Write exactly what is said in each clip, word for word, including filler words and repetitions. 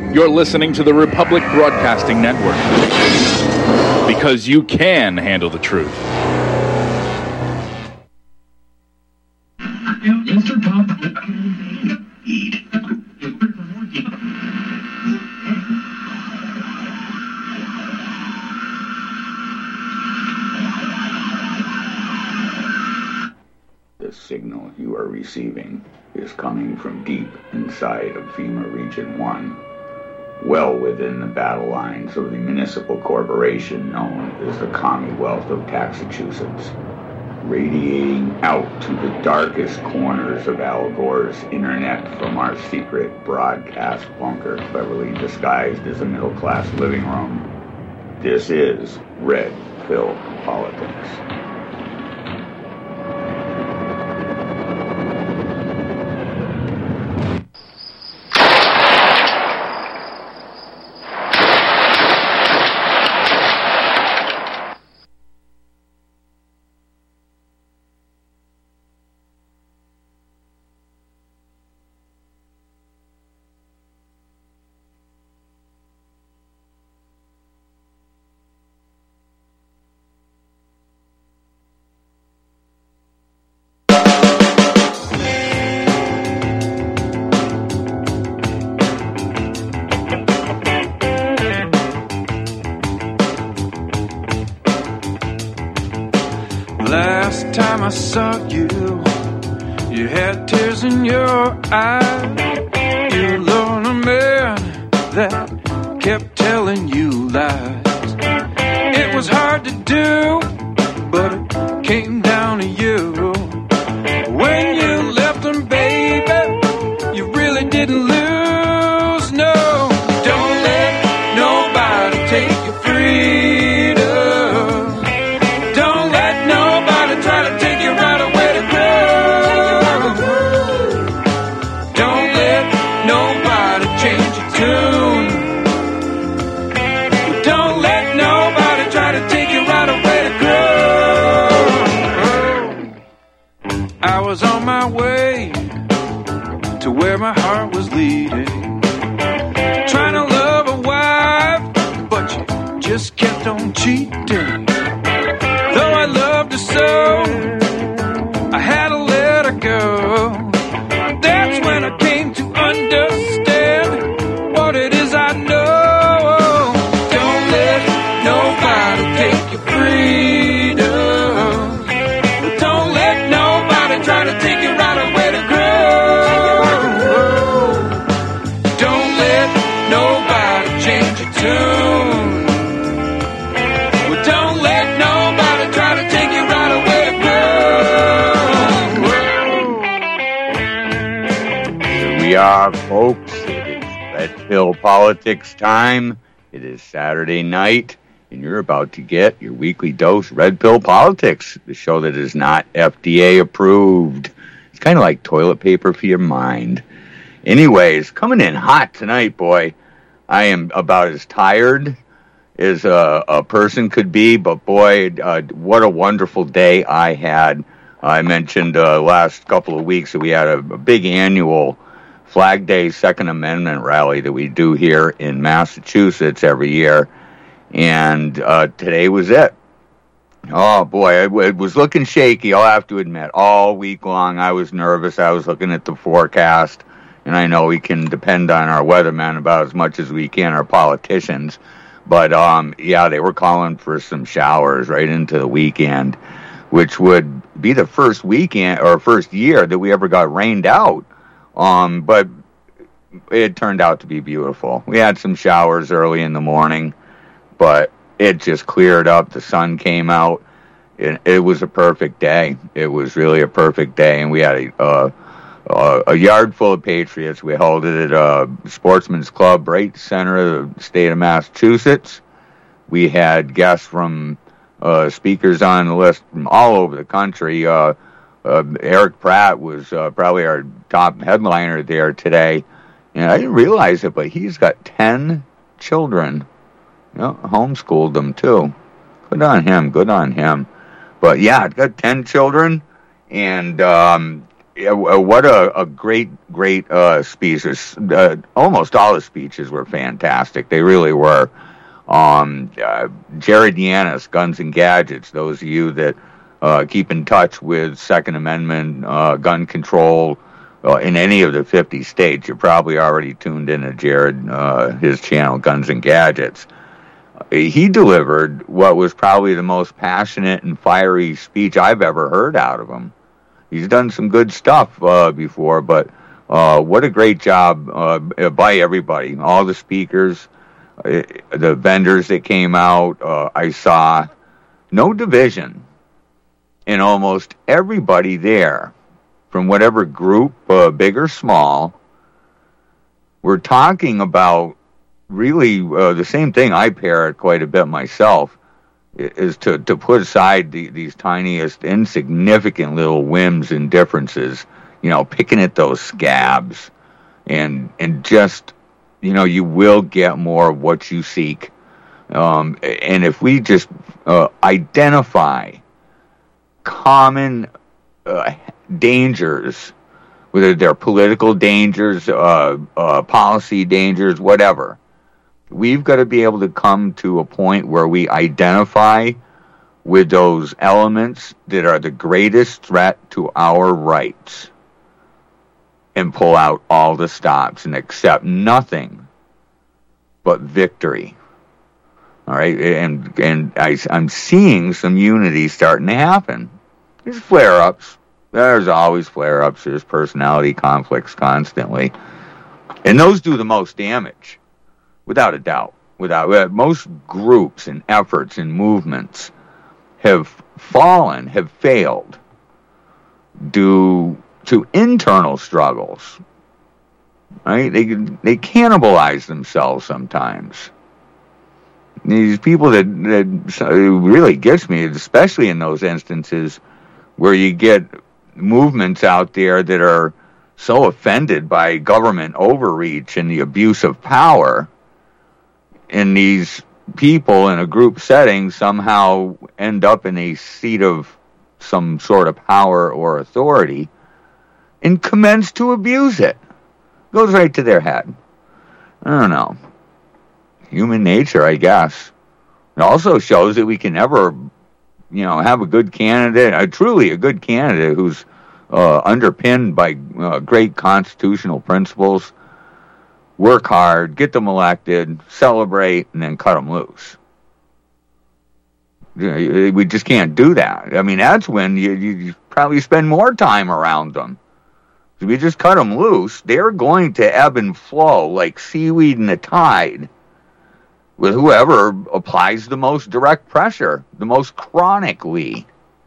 You're listening to the Republic Broadcasting Network. Because you can handle the truth. Mister Pop. Eat. The signal you are receiving is coming from deep inside of FEMA Region one, well within the battle lines of the municipal corporation known as the Commonwealth of Massachusetts, radiating out to the darkest corners of Al Gore's internet from our secret broadcast bunker cleverly disguised as a middle-class living room. This is Red Pill Politics. Last time I saw you, you had tears in your eyes. You were a man that kept telling you lies. It was hard to do, but it came down to you. When you left him, baby, you really didn't lose. No, don't let nobody take your freedom. I was on my way to where my heart was leading, trying to love a wife, but you just kept on cheating. Though I loved her so, I had to let her go. That's when I came to understand what it is I know. Don't let nobody take your freedom. Try to take you right away to grow. Don't let nobody change your tune. Well, don't let nobody try to take you right away to grow. Here we are, folks. It is Red Pill Politics time. It is Saturday night, and you're about to get your weekly dose Red Pill Politics, the show that is not F D A approved. It's kind of like toilet paper for your mind. Anyways, coming in hot tonight, boy. I am about as tired as a, a person could be, but boy, uh, what a wonderful day I had. I mentioned uh, last couple of weeks that we had a, a big annual Flag Day Second Amendment rally that we do here in Massachusetts every year. And uh, today was it. Oh, boy, it, it was looking shaky, I'll have to admit. All week long, I was nervous. I was looking at the forecast. And I know we can depend on our weathermen about as much as we can, our politicians. But, um, yeah, they were calling for some showers right into the weekend, which would be the first weekend or first year that we ever got rained out. Um, but it turned out to be beautiful. We had some showers early in the morning, but it just cleared up. The sun came out. It, it was a perfect day. It was really a perfect day, and we had a uh, uh, a yard full of patriots. We held it at uh, Sportsman's Club, right center of the state of Massachusetts. We had guests from uh, speakers on the list from all over the country. Uh, uh, Eric Pratt was uh, probably our top headliner there today, and I didn't realize it, but he's got ten children. You know, homeschooled them too. Good on him. Good on him. But yeah, I've got ten children, and um, Yeah, what a, a great, great uh, speech. Uh, almost all the speeches were fantastic. They really were. Um, uh, Jared Yanis, Guns and Gadgets, those of you that uh, keep in touch with Second Amendment uh, gun control uh, in any of the fifty states, you're probably already tuned in to Jared, uh, his channel, Guns and Gadgets. He delivered what was probably the most passionate and fiery speech I've ever heard out of him. He's done some good stuff uh, before, but uh, what a great job uh, by everybody, all the speakers, uh, the vendors that came out. Uh, I saw no division in almost everybody there, from whatever group, uh, big or small. We're talking about really uh, the same thing I parrot quite a bit myself, is to, to put aside the, these tiniest, insignificant little whims and differences, you know, picking at those scabs, and and just, you know, you will get more of what you seek. Um, and if we just uh, identify common uh, dangers, whether they're political dangers, uh, uh, policy dangers, whatever, we've got to be able to come to a point where we identify with those elements that are the greatest threat to our rights and pull out all the stops and accept nothing but victory. All right, and and I, I'm seeing some unity starting to happen. There's flare-ups. There's always flare-ups. There's personality conflicts constantly. And those do the most damage. Without a doubt, without uh, most groups and efforts and movements have fallen, have failed due to internal struggles. Right? They they cannibalize themselves sometimes. These people that that really gets me, especially in those instances where you get movements out there that are so offended by government overreach and the abuse of power. And these people in a group setting somehow end up in a seat of some sort of power or authority and commence to abuse it. Goes right to their head. I don't know. Human nature, I guess. It also shows that we can never, you know, have a good candidate, a truly a good candidate who's uh, underpinned by uh, great constitutional principles. Work hard, get them elected, celebrate, and then cut them loose. We just can't do that. I mean, that's when you, you probably spend more time around them. If you just cut them loose, they're going to ebb and flow like seaweed in the tide with whoever applies the most direct pressure, the most chronically.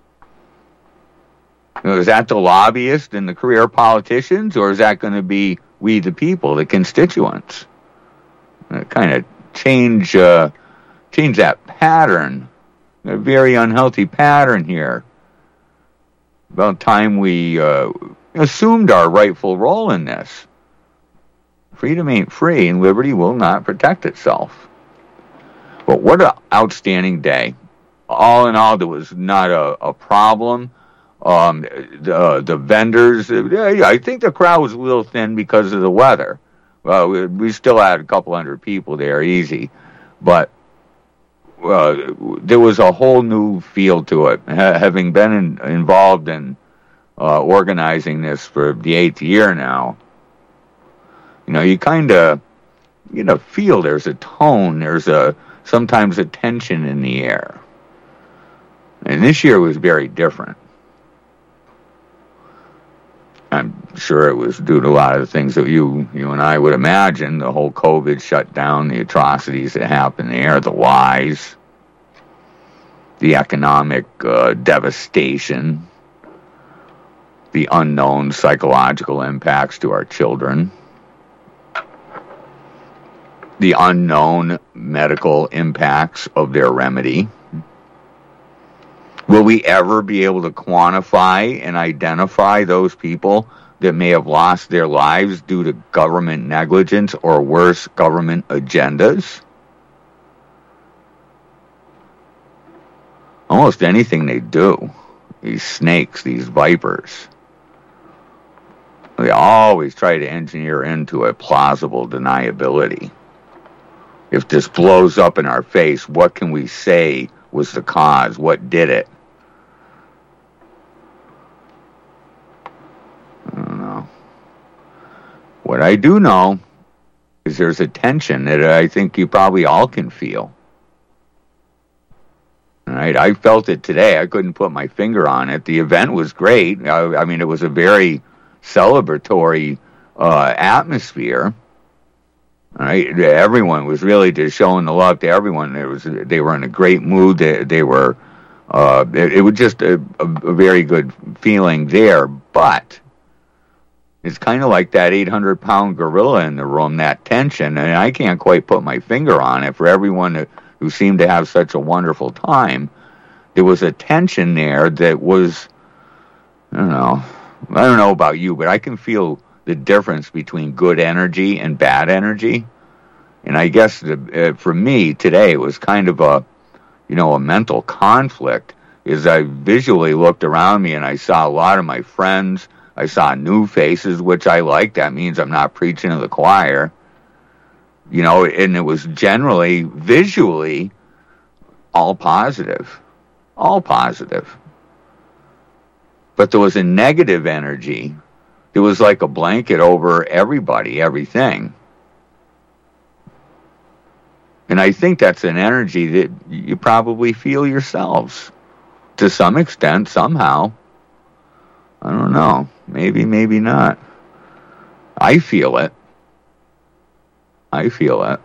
You know, is that the lobbyists and the career politicians, or is that going to be we the people, the constituents? Uh, kind of change uh, change that pattern, a very unhealthy pattern here. About time we uh, assumed our rightful role in this. Freedom ain't free, and liberty will not protect itself. But what an outstanding day. All in all, there was not a, a problem. Um, the, the vendors, I think the crowd was a little thin because of the weather. Well, we, we still had a couple hundred people there, easy. But uh, there was a whole new feel to it. Ha- having been in, involved in uh, organizing this for the eighth year now, you know, you kind of, you know, feel there's a tone, there's a sometimes a tension in the air. And this year was very different. I'm sure it was due to a lot of the things that you you and I would imagine, the whole COVID shutdown, the atrocities that happened there, the lies, the economic uh, devastation, the unknown psychological impacts to our children, the unknown medical impacts of their remedy. Will we ever be able to quantify and identify those people that may have lost their lives due to government negligence or worse, government agendas? Almost anything they do, these snakes, these vipers, They always try to engineer into a plausible deniability. If this blows up in our face, what can we say was the cause? What did it? I don't know. What I do know is there's a tension that I think you probably all can feel. All right, I felt it today. I couldn't put my finger on it. The event was great. I, I mean, it was a very celebratory uh, atmosphere. All right, everyone was really just showing the love to everyone. There was, they were in a great mood. They, they were, uh, it, it was just a, a, a very good feeling there. But it's kind of like that eight hundred pound gorilla in the room, that tension, and I can't quite put my finger on it. For everyone to, who seemed to have such a wonderful time, there was a tension there that was, I don't know, I don't know about you, but I can feel the difference between good energy and bad energy. And I guess the, uh, for me today, it was kind of a, you know, a mental conflict, as I visually looked around me and I saw a lot of my friends. I saw new faces, which I like. That means I'm not preaching to the choir. You know, and it was generally, visually, all positive. All positive. But there was a negative energy. It was like a blanket over everybody, everything. And I think that's an energy that you probably feel yourselves. To some extent, somehow. I don't know. Maybe, maybe not. I feel it. I feel it.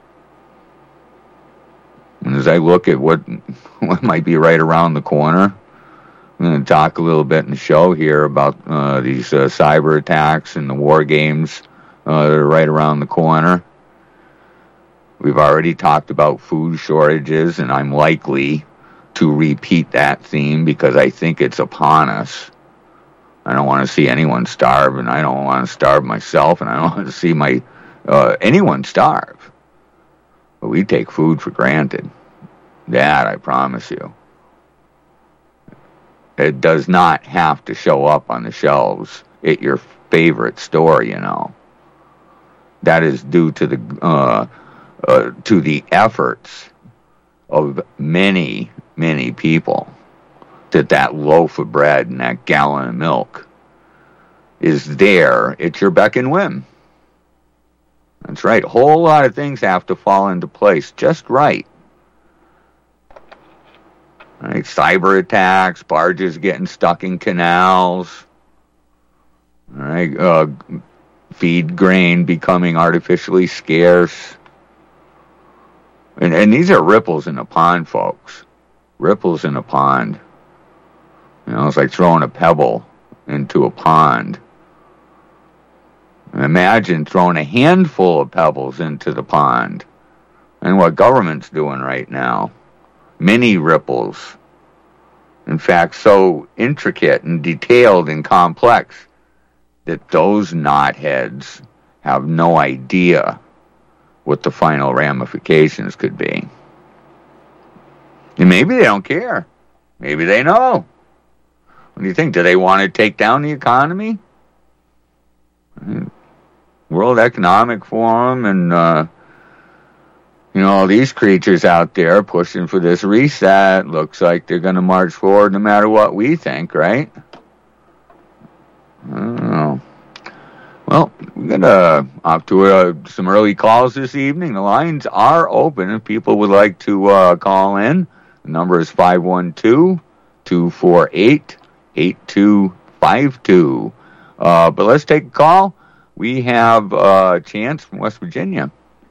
And as I look at what, what might be right around the corner, I'm going to talk a little bit in the show here about uh, these uh, cyber attacks and the war games uh, that are right around the corner. We've already talked about food shortages, and I'm likely to repeat that theme because I think it's upon us. I don't want to see anyone starve, and I don't want to starve myself, and I don't want to see my uh, anyone starve. But we take food for granted. That, I promise you. It does not have to show up on the shelves at your favorite store, you know. That is due to the uh, uh, to the efforts of many, many people. That that loaf of bread and that gallon of milk is there at your beck and whim. That's right. A whole lot of things have to fall into place just right. Right, cyber attacks, barges getting stuck in canals, right, uh, feed grain becoming artificially scarce. And, and these are ripples in a pond, folks. Ripples in a pond. You know, it's like throwing a pebble into a pond. Imagine throwing a handful of pebbles into the pond. And what government's doing right now. Many ripples. In fact, so intricate and detailed and complex that those knotheads have no idea what the final ramifications could be. And maybe they don't care. Maybe they know. What do you think? Do they want to take down the economy? World Economic Forum and, uh, you know, all these creatures out there pushing for this reset. Looks like they're going to march forward no matter what we think, right? I don't know. Well, we're going to off to uh, some early calls this evening. The lines are open if people would like to uh, call in. The number is five one two, two four eight, eight two five two. Uh, but let's take a call. We have uh, Chance from West Virginia.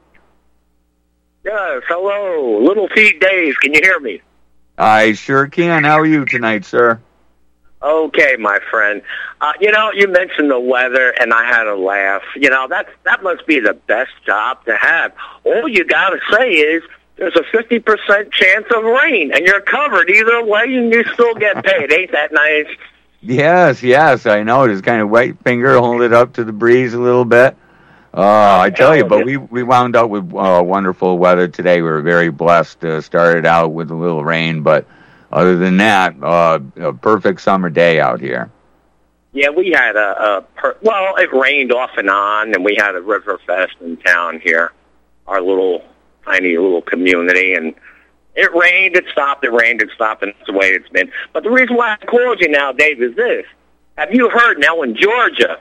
Yes, hello. Little Feet Dave, can you hear me? I sure can. How are you tonight, sir? Okay, my friend. Uh, you know, you mentioned the weather, and I had a laugh. You know, that's, that must be the best job to have. All you got to say is there's a fifty percent chance of rain, and you're covered either way, and you still get paid. Ain't that nice? Yes, yes, I know. Just kind of white finger, hold it up to the breeze a little bit. Uh, I tell you, but we, we wound up with uh, wonderful weather today. We were very blessed. Uh, started out with a little rain, but other than that, uh, a perfect summer day out here. Yeah, we had a, a per, well, it rained off and on, and we had a river fest in town here, our little tiny little community, and it rained, it stopped, it rained, it stopped, and that's the way it's been. But the reason why I called you now, Dave, is this. Have you heard now in Georgia,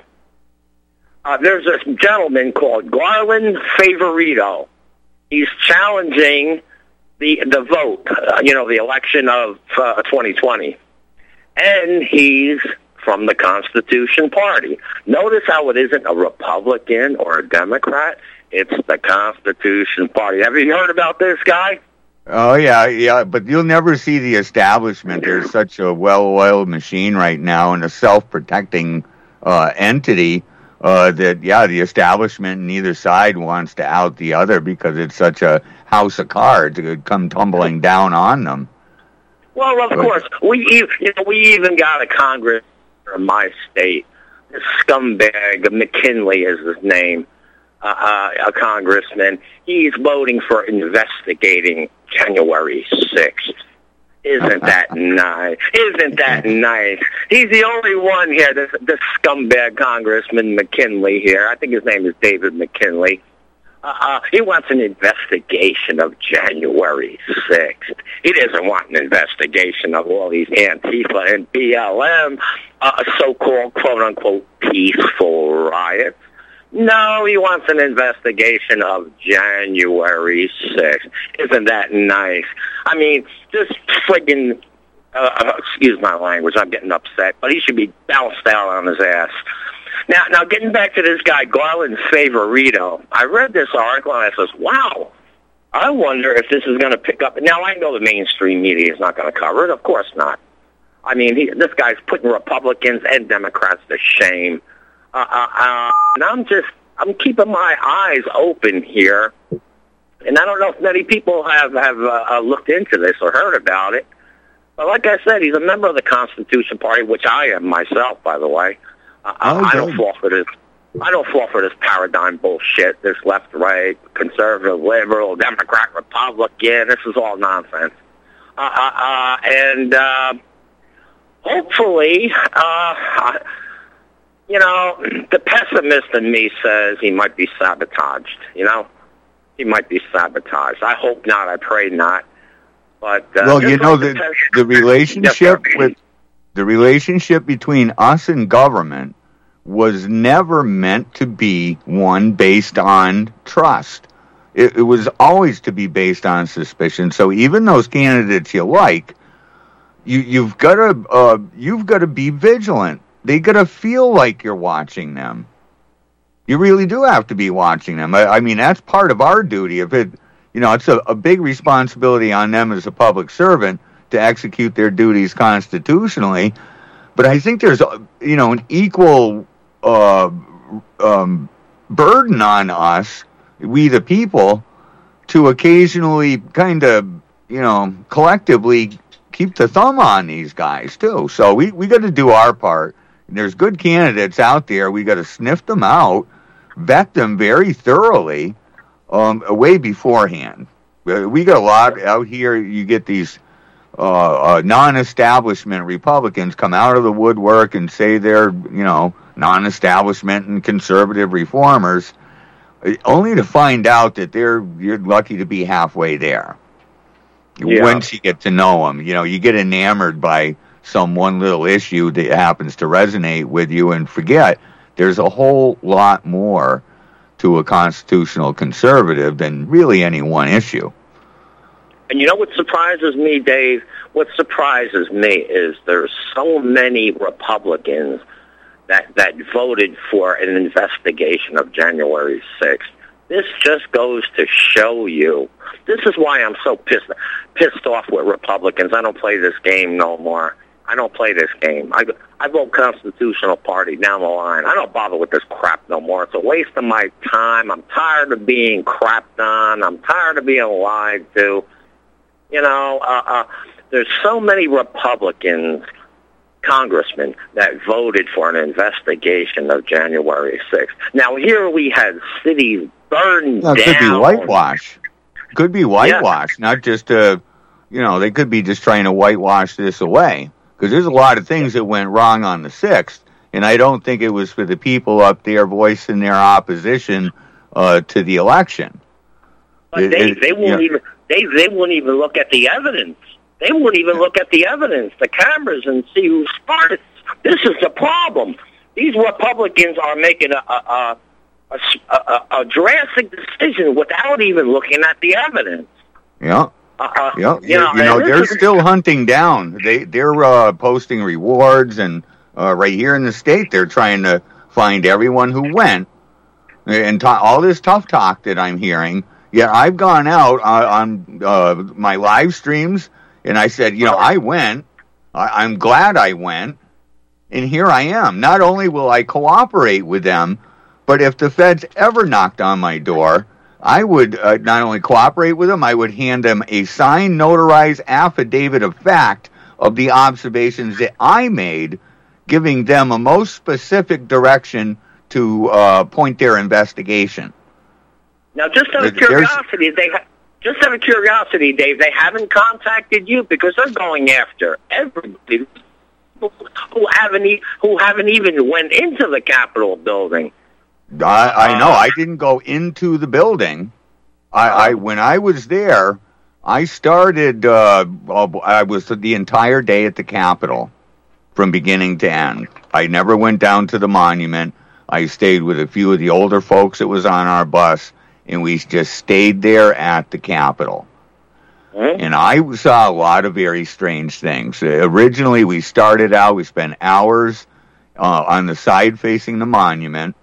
uh, there's this gentleman called Garland Favorito. He's challenging the the vote, uh, you know, the election of uh, twenty twenty. And he's from the Constitution Party. Notice how it isn't a Republican or a Democrat. It's the Constitution Party. Have you heard about this guy? Oh, yeah, yeah, but you'll never see the establishment. There's such a well-oiled machine right now and a self-protecting uh, entity uh, that, yeah, the establishment, neither side wants to out the other because it's such a house of cards. It could come tumbling down on them. Well, of course, we you know, we even got a Congress in my state. This scumbag, McKinley is his name, uh, uh, a congressman. He's voting for investigating January sixth. Isn't that nice? Isn't that nice? He's the only one here, this, this scumbag Congressman McKinley here. I think his name is David McKinley. Uh, he wants an investigation of January sixth. He doesn't want an investigation of all these Antifa and B L M uh, so-called, quote-unquote, peaceful riots. No, he wants an investigation of January sixth. Isn't that nice? I mean, this friggin', uh, excuse my language, I'm getting upset, but he should be bounced out on his ass. Now, now, getting back to this guy, Garland Favorito, I read this article and I says, wow, I wonder if this is going to pick up. Now, I know the mainstream media is not going to cover it. Of course not. I mean, he, this guy's putting Republicans and Democrats to shame. Uh, uh, uh, and I'm just, I'm keeping my eyes open here. And I don't know if many people have, have uh, looked into this or heard about it. But like I said, he's a member of the Constitution Party, which I am myself, by the way. Uh, oh, I don't fall for this. I don't fall for this paradigm bullshit. This left, right, conservative, liberal, Democrat, Republican. This is all nonsense. Uh, uh, uh, and uh, hopefully, uh, you know, the pessimist in me says he might be sabotaged. You know, he might be sabotaged. I hope not. I pray not. But uh, well, you know, the the, the relationship with. The relationship between us and government was never meant to be one based on trust. It, it was always to be based on suspicion. So even those candidates you like, you, you've got to uh, you've got to be vigilant. They got to feel like you're watching them. You really do have to be watching them. I, I mean, that's part of our duty. If it, you know, it's a, a big responsibility on them as a public servant to execute their duties constitutionally, but I think there's, you know, an equal uh, um, burden on us, we the people, to occasionally kind of, you know, collectively keep the thumb on these guys too. So we we got to do our part. And there's good candidates out there. We got to sniff them out, vet them very thoroughly, um, way beforehand. We got a lot out here. You get these. Uh, uh, non-establishment Republicans come out of the woodwork and say they're, you know, non-establishment and conservative reformers, only to find out that they're you're lucky to be halfway there. Yeah. Once you get to know them, you know, you get enamored by some one little issue that happens to resonate with you and forget there's a whole lot more to a constitutional conservative than really any one issue. And you know what surprises me, Dave? What surprises me is there's so many Republicans that, that voted for an investigation of January sixth. This just goes to show you. This is why I'm so pissed pissed off with Republicans. I don't play this game no more. I don't play this game. I, I vote Constitutional Party down the line. I don't bother with this crap no more. It's a waste of my time. I'm tired of being crapped on. I'm tired of being lied to. You know, uh, uh, there's so many Republicans, congressmen, that voted for an investigation of January sixth. Now, here we had cities burned no, it down. Could be whitewash. Could be whitewash, yeah. Not just, uh, you know, they could be just trying to whitewash this away. Because there's a lot of things that went wrong on the sixth, and I don't think it was for the people up there voicing their opposition uh, to the election. But it, they it, they won't you know, even they they won't even look at the evidence. They won't even look at the evidence, the cameras, and see who started. This is the problem. These Republicans are making a a, a, a, a, a drastic decision without even looking at the evidence. Yeah. Uh, yeah, you know, you know they're is, still hunting down. They they're uh, posting rewards, and uh, right here in the state, they're trying to find everyone who went, and ta- all this tough talk that I'm hearing. Yeah, I've gone out uh, on uh, my live streams, and I said, you know, I went. I- I'm glad I went, and here I am. Not only will I cooperate with them, but if the feds ever knocked on my door, I would uh, not only cooperate with them, I would hand them a signed, notarized affidavit of fact of the observations that I made, giving them a most specific direction to uh, point their investigation. Now, just out of curiosity, they ha- just out of curiosity, Dave, they haven't contacted you because they're going after everybody who haven't e- who haven't even went into the Capitol building. I, I know. I didn't go into the building. I, I when I was there, I started. Uh, I was the entire day at the Capitol, from beginning to end. I never went down to the monument. I stayed with a few of the older folks that was on our bus, and we just stayed there at the Capitol. Mm-hmm. And I saw a lot of very strange things. Uh, originally, we started out. We spent hours uh, on the side facing the monument.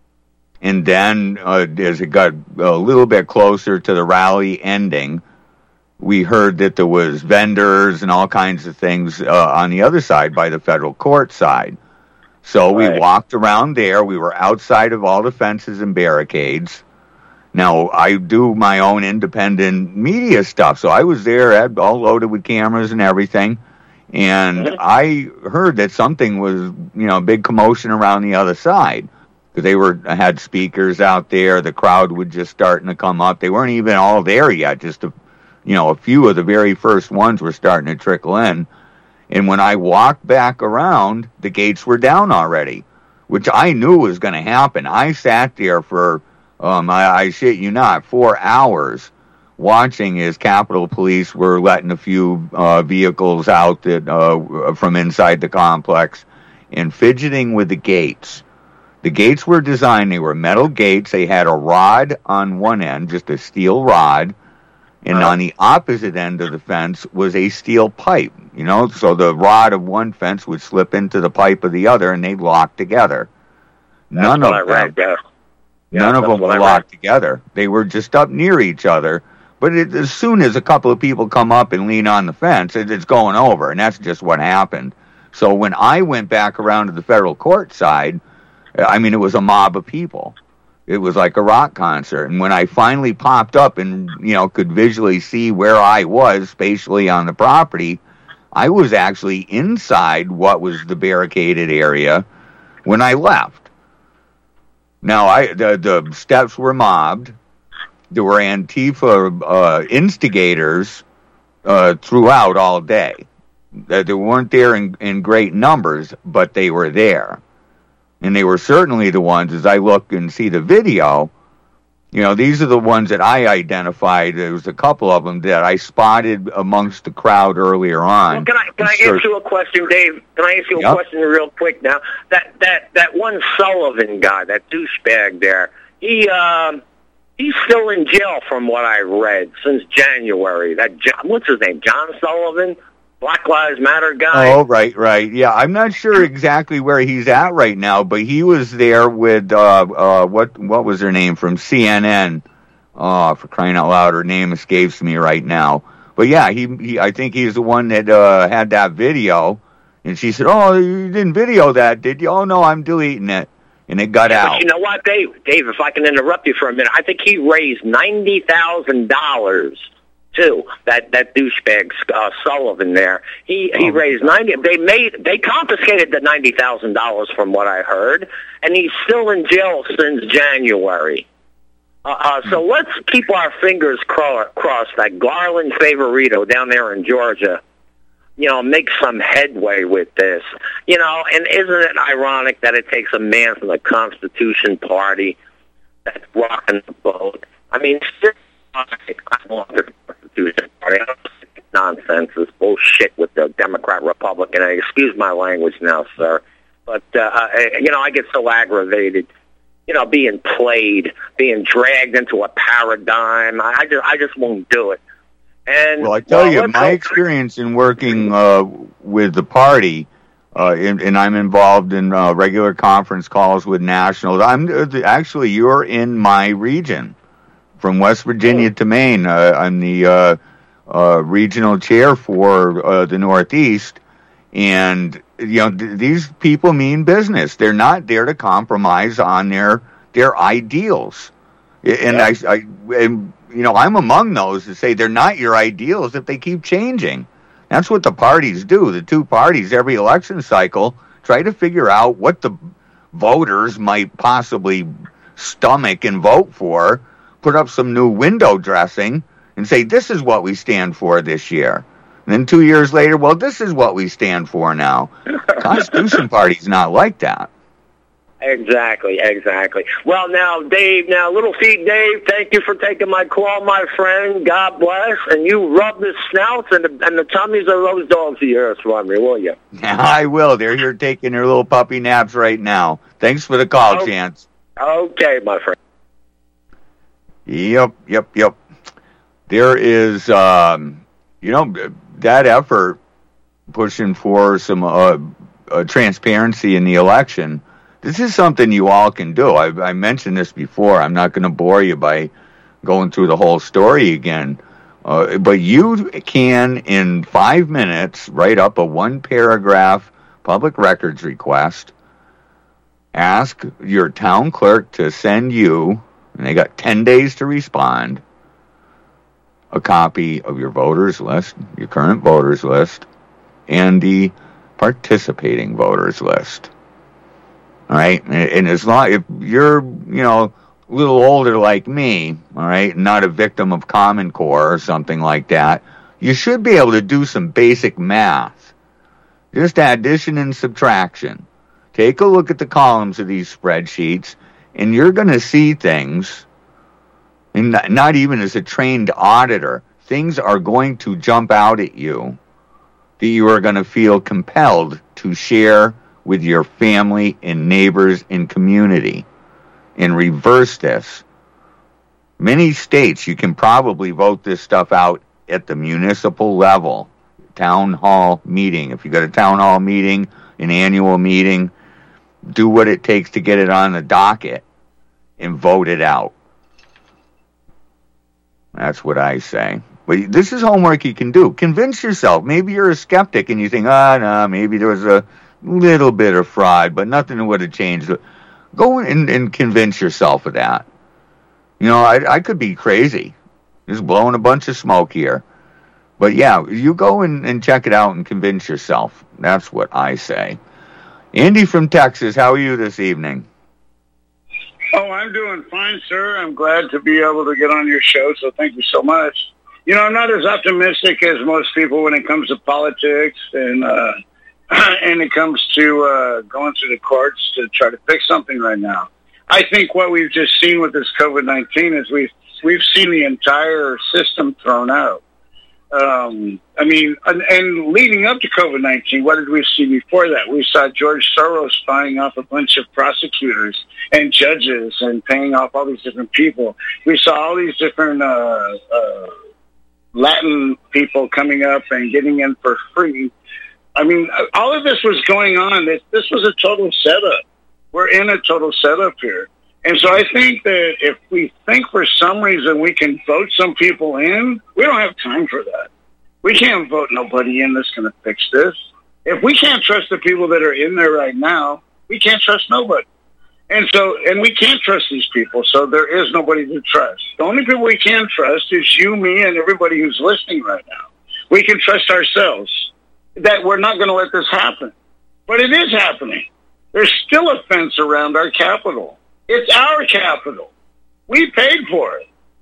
And then, uh, as it got a little bit closer to the rally ending, we heard that there was vendors and all kinds of things uh, on the other side by the federal court side. So right. we walked around there. We were outside of all the fences and barricades. Now, I do my own independent media stuff, so I was there all loaded with cameras and everything. And I heard that something was, you know, a big commotion around the other side. They were had speakers out there. The crowd was just starting to come up. They weren't even all there yet. Just a, you know, a few of the very first ones were starting to trickle in. And when I walked back around, the gates were down already, which I knew was going to happen. I sat there for, um, I, I shit you not, four hours watching as Capitol Police were letting a few uh, vehicles out that uh, from inside the complex and fidgeting with the gates. The gates were designed, they were metal gates. They had a rod on one end, just a steel rod, and on the opposite end of the fence was a steel pipe, you know, so the rod of one fence would slip into the pipe of the other, and they'd lock together. That's none of them, read, yeah. Yeah, none of them were locked together. They were just up near each other, but it, as soon as a couple of people come up and lean on the fence, it, it's going over, and that's just what happened. So when I went back around to the federal court side, I mean, it was a mob of people. It was like a rock concert. And when I finally popped up and, you know, could visually see where I was spatially on the property, I was actually inside what was the barricaded area when I left. Now, I the, the steps were mobbed. There were Antifa uh, instigators uh, throughout all day. They weren't there in, in great numbers, but they were there. And they were certainly the ones, as I look and see the video, you know, these are the ones that I identified. There was a couple of them that I spotted amongst the crowd earlier on. Well, can I can I ask you a question, Dave? Can I ask you a yep. question real quick now? That that that one Sullivan guy, that douchebag there, he um he's still in jail from what I read since January. That John, what's his name? John Sullivan? Black Lives Matter guy. Oh, right, right. Yeah, I'm not sure exactly where he's at right now, but he was there with, uh, uh, what what was her name from C N N? Oh, for crying out loud, her name escapes me right now. But yeah, he, he I think he's the one that uh, had that video, and she said, oh, you didn't video that, did you? Oh, no, I'm deleting it. And it got yeah, out. But you know what, Dave? Dave, if I can interrupt you for a minute, I think he raised ninety thousand dollars too. That that douchebag uh, Sullivan there, he he oh. raised ninety. They made they confiscated the ninety thousand dollars from what I heard, and he's still in jail since January. Uh, uh, so let's keep our fingers cro- crossed that Garland Favorito down there in Georgia you know, make some headway with this. You know, and isn't it ironic that it takes a man from the Constitution Party that's rocking the boat? I mean, I want the Constitution Party. I don't think it's nonsense. It's bullshit with the Democrat, Republican. And excuse my language now, sir. But, uh, you know, I get so aggravated, you know, being played, being dragged into a paradigm. I, I, just, I just won't do it. And well, I tell well, you, my experience in working uh, with the party, uh, and, and I'm involved in uh, regular conference calls with nationals. I'm uh, actually, you're in my region, from West Virginia to Maine. Uh, I'm the uh, uh, regional chair for uh, the Northeast, and you know th- these people mean business. They're not there to compromise on their their ideals, and yeah. I. I and, You know, I'm among those that say they're not your ideals if they keep changing. That's what the parties do. The two parties, every election cycle, try to figure out what the voters might possibly stomach and vote for, put up some new window dressing, and say, this is what we stand for this year. And then two years later, well, this is what we stand for now. Constitution Party's not like that. Exactly, exactly. Well, now, Dave, now, Little Feet Dave, thank you for taking my call, my friend. God bless. And you rub the snouts and the, and the tummies of those dogs of yours for me, will you? I will. They're here taking their little puppy naps right now. Thanks for the call, oh, Chance. Okay, my friend. Yep, yep, yep. There is, um, you know, that effort pushing for some uh, uh, transparency in the election. This is something you all can do. I, I mentioned this before. I'm not going to bore you by going through the whole story again. Uh, but you can, in five minutes, write up a one-paragraph public records request, ask your town clerk to send you, and they got ten days to respond, a copy of your voters list, your current voters list, and the participating voters list. All right, and, and as long if you're, you know, a little older like me, all right, not a victim of Common Core or something like that, you should be able to do some basic math, just addition and subtraction. Take a look at the columns of these spreadsheets, and you're going to see things, and not, not even as a trained auditor, things are going to jump out at you that you are going to feel compelled to share with your family and neighbors and community, and reverse this. Many states, you can probably vote this stuff out at the municipal level, town hall meeting. If you got a town hall meeting, an annual meeting, do what it takes to get it on the docket and vote it out. That's what I say. But this is homework you can do. Convince yourself. Maybe you're a skeptic and you think, ah, oh, no, maybe there was a little bit of fraud, but nothing would have changed. Go and, and convince yourself of that. You know, I, I could be crazy, just blowing a bunch of smoke here. But yeah, you go and, and check it out and convince yourself. That's what I say. Andy from Texas, how are you this evening? Oh, I'm doing fine, sir. I'm glad to be able to get on your show, so thank you so much. You know, I'm not as optimistic as most people when it comes to politics and uh and it comes to uh, going to the courts to try to fix something right now. I think what we've just seen with this COVID nineteen is we've, we've seen the entire system thrown out. Um, I mean, and, and leading up to COVID nineteen, what did we see before that? We saw George Soros buying off a bunch of prosecutors and judges and paying off all these different people. We saw all these different uh, uh, Latin people coming up and getting in for free. I mean, all of this was going on. This, this was a total setup. We're in a total setup here. And so I think that if we think for some reason we can vote some people in, we don't have time for that. We can't vote nobody in that's going to fix this. If we can't trust the people that are in there right now, we can't trust nobody. And so, and we can't trust these people, so there is nobody to trust. The only people we can trust is you, me, and everybody who's listening right now. We can trust ourselves that we're not going to let this happen. But it is happening. There's still a fence around our capital. It's our capital. We paid for it.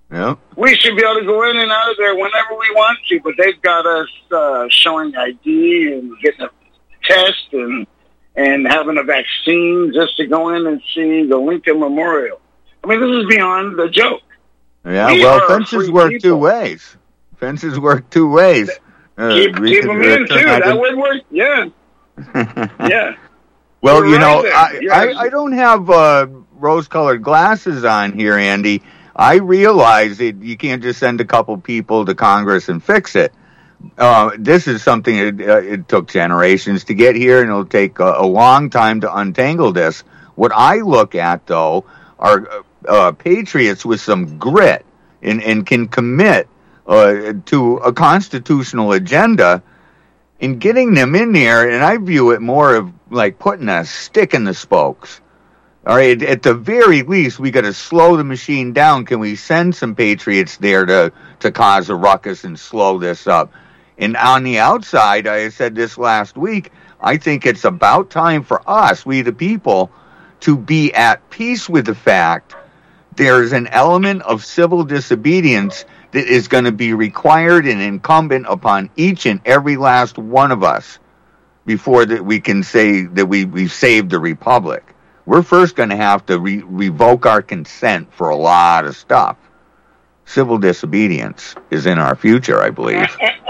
Yeah. We should be able to go in and out of there whenever we want to, but they've got us uh, showing I D and getting a test and and having a vaccine just to go in and see the Lincoln Memorial. I mean, this is beyond the joke. Yeah, We well, are fences free work people. two ways. Fences work two ways. Uh, Keep, we keep could them in, return too. that That in- would work. Yeah. Yeah. Well, You're you know, right I, there. Yes. I, I don't have uh, rose-colored glasses on here, Andy. I realize that you can't just send a couple people to Congress and fix it. Uh, this is something that uh, it took generations to get here, and it'll take a, a long time to untangle this. What I look at, though, are uh, uh, patriots with some grit and, and can commit uh, to a constitutional agenda. And getting them in there, and I view it more of like putting a stick in the spokes. All right, at the very least, we got to slow the machine down. Can we send some patriots there to, to cause a ruckus and slow this up? And on the outside, I said this last week, I think it's about time for us, we the people, to be at peace with the fact there's an element of civil disobedience that is going to be required and incumbent upon each and every last one of us before that we can say that we, we've saved the republic. We're first going to have to re- revoke our consent for a lot of stuff. Civil disobedience is in our future, I believe.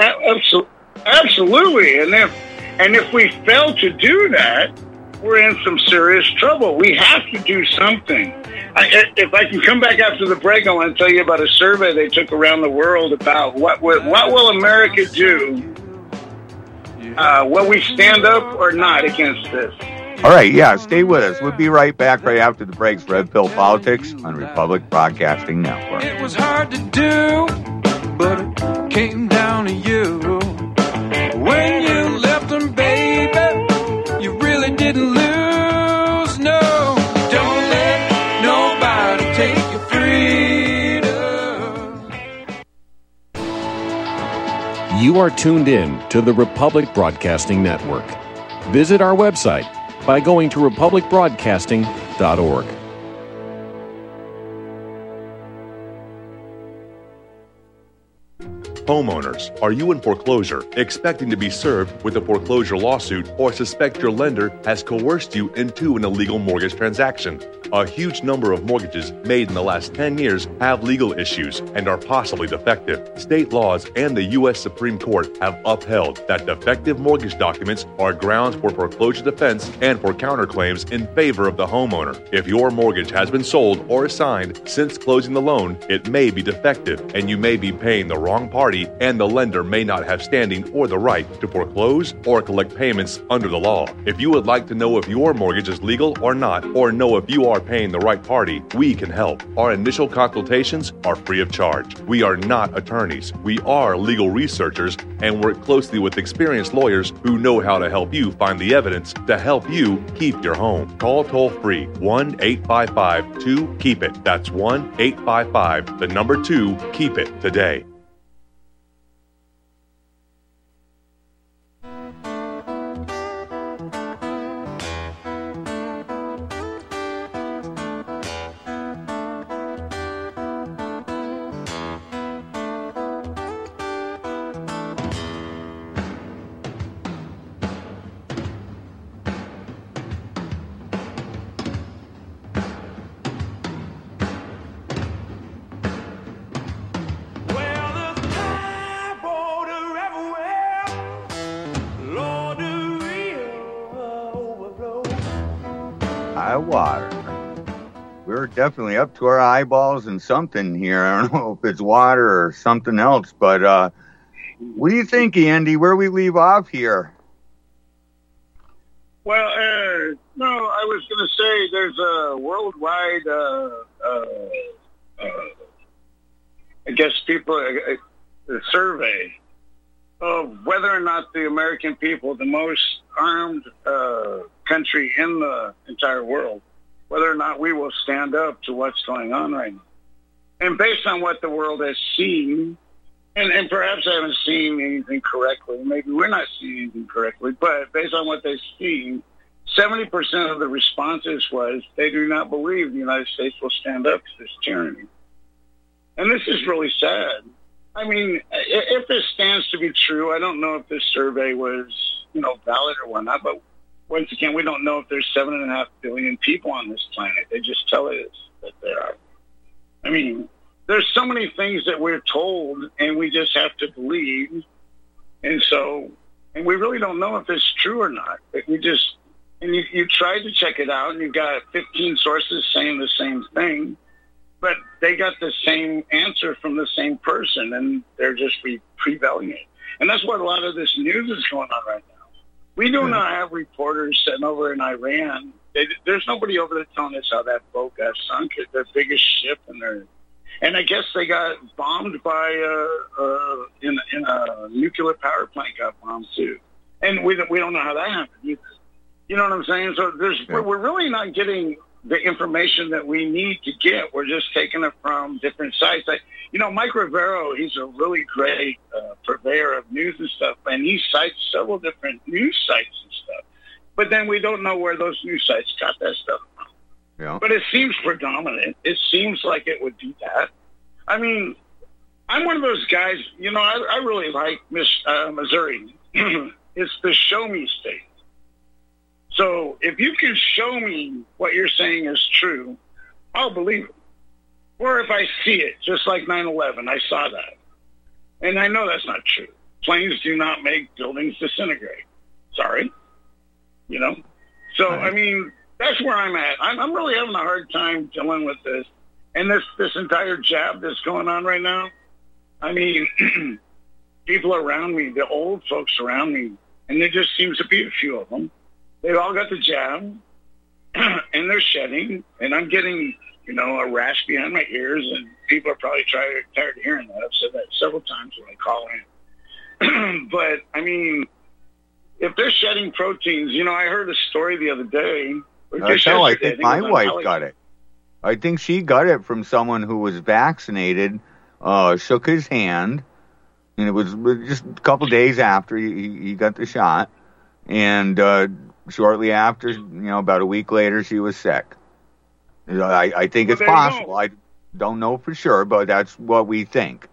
Absolutely. And if, and if we fail to do that, we're in some serious trouble. We have to do something. I, if I can come back after the break, I want to tell you about a survey they took around the world about what will, what will America do, uh, will we stand up or not against this? All right, yeah, stay with us. We'll be right back right after the breaks. Red Pill Politics on Republic Broadcasting Network. It was hard to do, but it came down to you. When you left them, baby, you really didn't lose, no. Don't let nobody take your freedom. You are tuned in to the Republic Broadcasting Network. Visit our website by going to republic broadcasting dot org. Homeowners, are you in foreclosure, expecting to be served with a foreclosure lawsuit, or suspect your lender has coerced you into an illegal mortgage transaction? A huge number of mortgages made in the last ten years have legal issues and are possibly defective. State laws and the U S Supreme Court have upheld that defective mortgage documents are grounds for foreclosure defense and for counterclaims in favor of the homeowner. If your mortgage has been sold or assigned since closing the loan, it may be defective and you may be paying the wrong party, and the lender may not have standing or the right to foreclose or collect payments under the law. If you would like to know if your mortgage is legal or not, or know if you are paying the right party, we can help. Our initial consultations are free of charge. We are not attorneys. We are legal researchers and work closely with experienced lawyers who know how to help you find the evidence to help you keep your home. Call toll free one eight five five two keep it. That's one eight five five, the number two, keep it today. High water. We're definitely up to our eyeballs in something here. I don't know if it's water or something else, but uh, what do you think, Andy? Where we leave off here? Well, uh, no, I was going to say there's a worldwide, uh, uh, uh, I guess, people, a, a survey of whether or not the American people, the most armed uh, country in the entire world, whether or not we will stand up to what's going on right now. And based on what the world has seen, and, and perhaps I haven't seen anything correctly, maybe we're not seeing anything correctly, but based on what they've seen, seventy percent of the responses was they do not believe the United States will stand up to this tyranny. And and this is really sad. I mean, if this stands to be true, I don't know if this survey was, you know, valid or whatnot, but once again, we don't know if there's seven and a half billion people on this planet. They just tell us that there are. I mean, there's so many things that we're told, and we just have to believe. And so, and we really don't know if it's true or not. Like we just, and you, you tried to check it out, and you've got fifteen sources saying the same thing, but they got the same answer from the same person, and they're just re- prevailing it. And that's what a lot of this news is going on right now. We do not have reporters sitting over in Iran. They, there's nobody over there telling us how that boat got sunk. It's their biggest ship, and their, and I guess they got bombed by uh, uh, in in a nuclear power plant got bombed too, and we we don't know how that happened either. You know what I'm saying? So there's yeah. we're, we're really not getting the information that we need to get. We're just taking it from different sites. Like, you know, Mike Rivero, he's a really great uh, purveyor of news and stuff, and he cites several different news sites and stuff. But then we don't know where those news sites got that stuff from. Yeah. But it seems predominant. It seems like it would be that. I mean, I'm one of those guys, you know, I, I really like Miss uh, Missouri. It's the show me state. So if you can show me what you're saying is true, I'll believe it. Or if I see it, just like nine eleven, I saw that. And I know that's not true. Planes do not make buildings disintegrate. Sorry. You know? So, right. I mean, that's where I'm at. I'm, I'm really having a hard time dealing with this. And this, this entire jab that's going on right now, I mean, people around me, the old folks around me, and there just seems to be a few of them, they've all got the jab, and they're shedding, and I'm getting, you know, a rash behind my ears, and people are probably tired, tired of hearing that. I've said that several times when I call in. But, I mean, if they're shedding proteins, you know, I heard a story the other day. I tell, I think my wife got it. I think she got it from someone who was vaccinated, uh, shook his hand, and it was just a couple days after he, he got the shot, and uh, shortly after, you know, about a week later, she was sick. I, I think well, it's possible. I don't know for sure, but that's what we think.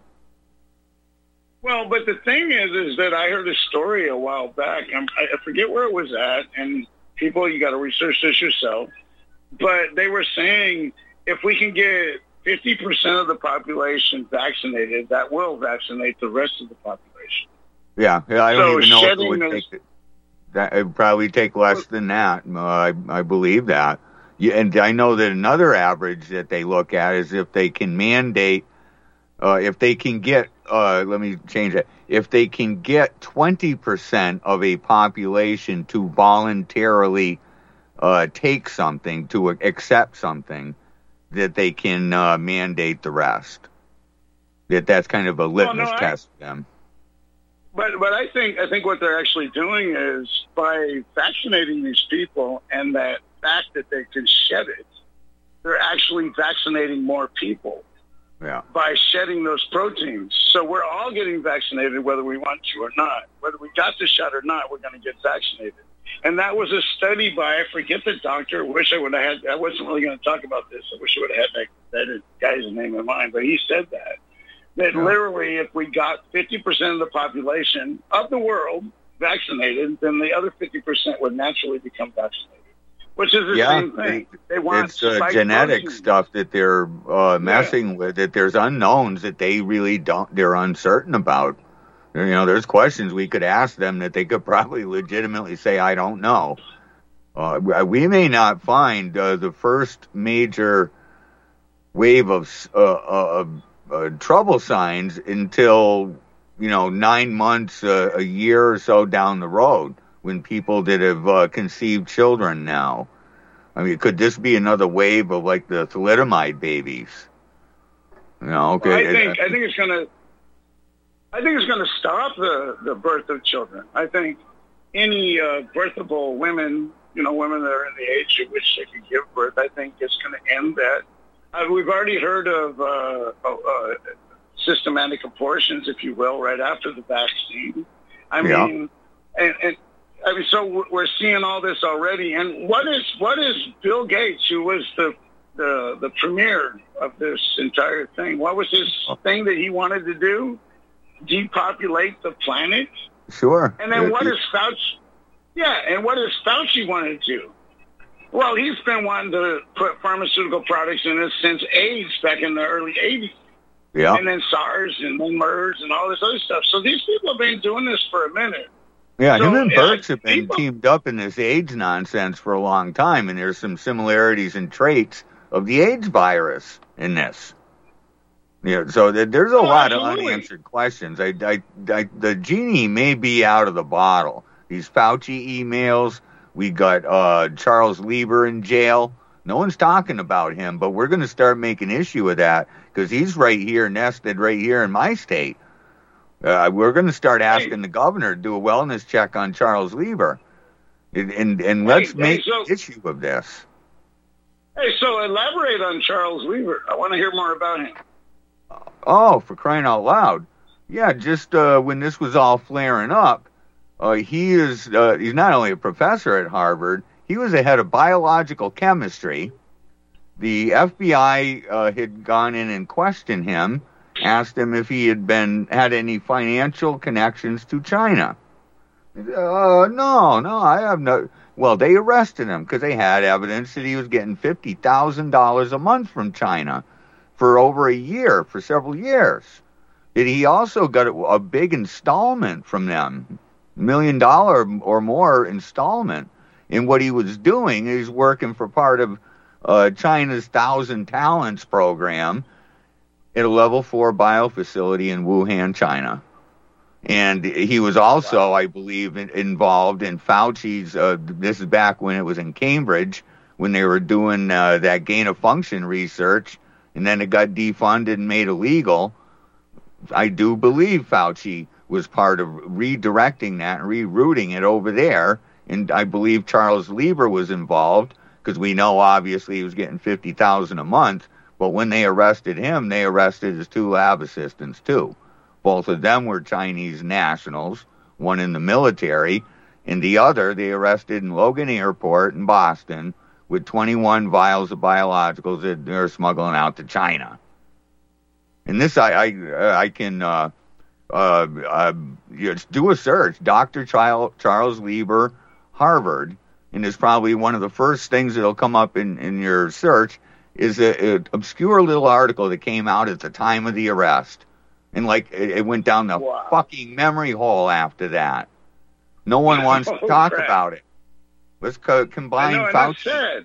Well, but the thing is, is that I heard a story a while back. I'm, I forget where it was at, and people, you got to research this yourself. But they were saying if we can get fifty percent of the population vaccinated, that will vaccinate the rest of the population. Yeah, yeah I don't so even know if it would those, take that. It would probably take less than that. Uh, I I believe that. Yeah, and I know that another average that they look at is if they can mandate, uh, if they can get, uh, let me change it, if they can get twenty percent of a population to voluntarily uh, take something, to accept something, that they can uh, mandate the rest. That that's kind of a litmus well, no, test I, for them. But but I think I think what they're actually doing is by vaccinating these people and that fact that they can shed it, they're actually vaccinating more people yeah. by shedding those proteins. So we're all getting vaccinated whether we want to or not. Whether we got the shot or not, we're going to get vaccinated. And that was a study by, I forget the doctor. I wish I would have had, I wasn't really going to talk about this. I wish I would have had that, that guy's name in mind, but he said that. That yeah. literally if we got fifty percent of the population of the world vaccinated, then the other fifty percent would naturally become vaccinated. Which is the yeah, same thing. They want it's uh, genetic protein. stuff that they're uh, messing yeah. with, that there's unknowns that they really don't, they're uncertain about. You know, there's questions we could ask them that they could probably legitimately say, I don't know. Uh, we may not find uh, the first major wave of uh, uh, uh, trouble signs until, you know, nine months, uh, a year or so down the road, when people that have uh, conceived children now. I mean, could this be another wave of like the thalidomide babies? You know, okay. Well, I think I think it's gonna. I think it's going to stop the, the birth of children. I think any uh, birthable women, you know, women that are in the age at which they can give birth, I think it's going to end that. Uh, we've already heard of uh, uh, systematic abortions, if you will, right after the vaccine. I yeah. mean, and, and I mean, so we're seeing all this already. And what is what is Bill Gates, who was the the the premiere of this entire thing? What was this thing that he wanted to do? Depopulate the planet? Sure. And then It- what it- is Fauci? Yeah, and what does Fauci want to do? Well, he's been wanting to put pharmaceutical products in this since AIDS back in the early eighties. Yeah. And then SARS and then MERS and all this other stuff. So these people have been doing this for a minute. Yeah, So, him and yeah, Birx have been people- teamed up in this AIDS nonsense for a long time, and there's some similarities and traits of the AIDS virus in this. Yeah, so there- there's a Oh, lot of absolutely. unanswered questions. I, I, I, the genie may be out of the bottle. These Fauci emails, we got uh, Charles Lieber in jail. No one's talking about him, but we're going to start making issue with that because he's right here, nested right here in my state. Uh, we're going to start asking the governor to do a wellness check on Charles Lieber, and and, and let's Hey, make hey, so- issue of this. Hey, so elaborate on Charles Weaver. I want to hear more about him. Oh, for crying out loud! Yeah, just uh, when this was all flaring up, uh, he is uh, he's not only a professor at Harvard, he was the head of biological chemistry. The F B I uh, had gone in and questioned him, asked him if he had been had any financial connections to China. Uh, no, no, I have no. Well, they arrested him because they had evidence that he was getting fifty thousand dollars a month from China for over a year, for several years. That he also got a, a big installment from them, million dollar or more installment. And what he was doing is working for part of uh, China's Thousand Talents program at a level four bio facility in Wuhan, China. And he was also, I believe, in, involved in Fauci's, uh, this is back when it was in Cambridge, when they were doing uh, that gain of function research, and then it got defunded and made illegal. I do believe Fauci was part of redirecting that and rerouting it over there. And I believe Charles Lieber was involved because we know obviously he was getting fifty thousand dollars a month. But when they arrested him, they arrested his two lab assistants too. Both of them were Chinese nationals, one in the military, and the other they arrested in Logan Airport in Boston with twenty-one vials of biologicals that they're smuggling out to China. And this, I I, I can uh, uh, uh, just do a search. Doctor Charles Lieber, Harvard, and it's probably one of the first things that'll come up in, in your search is an obscure little article that came out at the time of the arrest. And, like, it, it went down the Wow. fucking memory hole after that. No one wants to Oh, talk crap. about it. Let's co- I combine know, and that's Fauci. sad.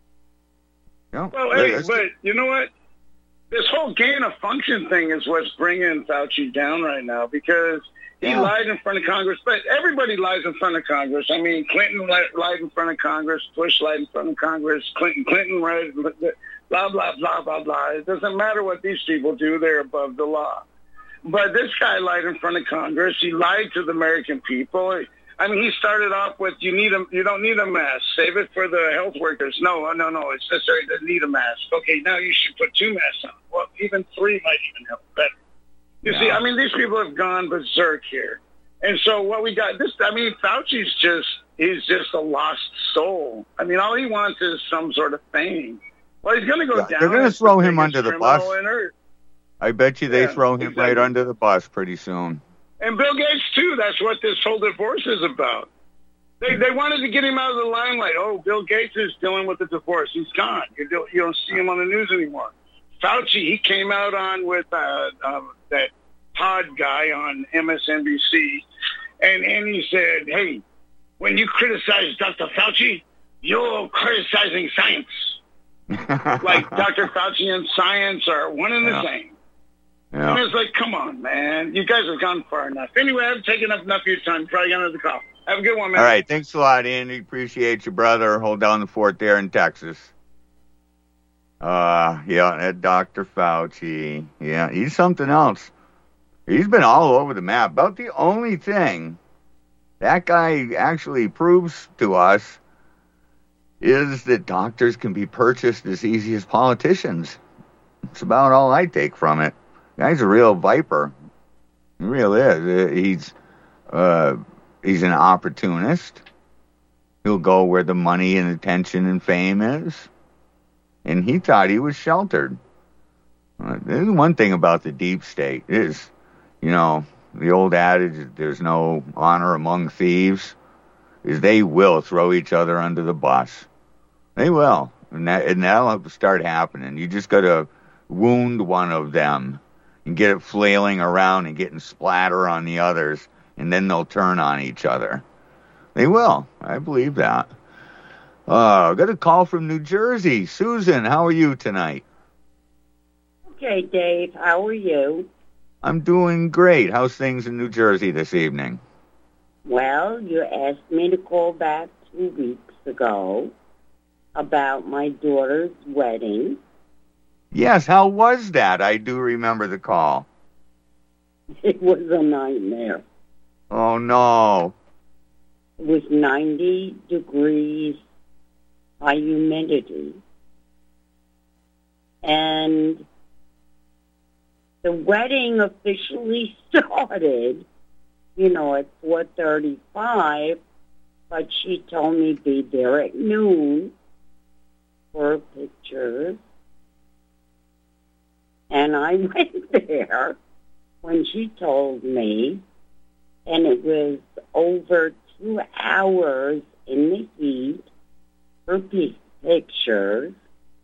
You know, Well, hey, let's- but you know what? This whole gain of function thing is what's bringing Fauci down right now because he Yeah. lied in front of Congress. But everybody lies in front of Congress. I mean, Clinton li- lied in front of Congress. Bush lied in front of Congress. Clinton, Clinton, lied, blah, blah, blah, blah, blah. It doesn't matter what these people do. They're above the law. But this guy lied in front of Congress. He lied to the American people. I mean, he started off with, you need a, you don't need a mask. Save it for the health workers. No, no, no. It's necessary to need a mask. Okay, now you should put two masks on. Well, even three might even help better. You Yeah. see, I mean, these people have gone berserk here. And so what we got, this, I mean, Fauci's just, he's just a lost soul. I mean, all he wants is some sort of fame. Well, he's going to go Yeah, down. they're gonna as throw the him biggest under the criminal bus. on earth. I bet you they Yeah, throw him exactly. right under the bus pretty soon. And Bill Gates, too. That's what this whole divorce is about. They they wanted to get him out of the limelight. Oh, Bill Gates is dealing with the divorce. He's gone. You don't, you don't see him on the news anymore. Fauci, he came out on with uh, um, that Todd guy on M S N B C, and, and he said, hey, when you criticize Doctor Fauci, you're criticizing science. Like Doctor Fauci and science are one and the Yeah. same. Yeah. And it's like, come on, man. You guys have gone far enough. Anyway, I've taken up enough of your time. Probably got another call. Have a good one, man. All right, thanks a lot, Andy. Appreciate you, brother. Hold down the fort there in Texas. Uh, yeah, that Doctor Fauci. Yeah, he's something else. He's been all over the map. About the only thing that guy actually proves to us is that doctors can be purchased as easy as politicians. That's about all I take from it. Guy's a real viper. He really is. He's, uh, he's an opportunist. He'll go where the money and attention and fame is. and he thought he was sheltered. Uh, there's one thing about the deep state is, you know, the old adage, there's no honor among thieves, is they will throw each other under the bus. They will. And, that, and that'll start happening. You just got to wound one of them and get it flailing around and getting splatter on the others, and then they'll turn on each other. They will. I believe that. Uh, I got a call from New Jersey. Susan, how are you tonight? Okay, Dave. How are you? I'm doing great. How's things in New Jersey this evening? Well, you asked me to call back two weeks ago about my daughter's wedding. Yes, how was that? I do remember the call. It was a nightmare. Oh, no. It was ninety degrees, high humidity. And the wedding officially started, you know, at four thirty-five, but she told me be there at noon for pictures. And I went there when she told me, and it was over two hours in the heat for p- pictures,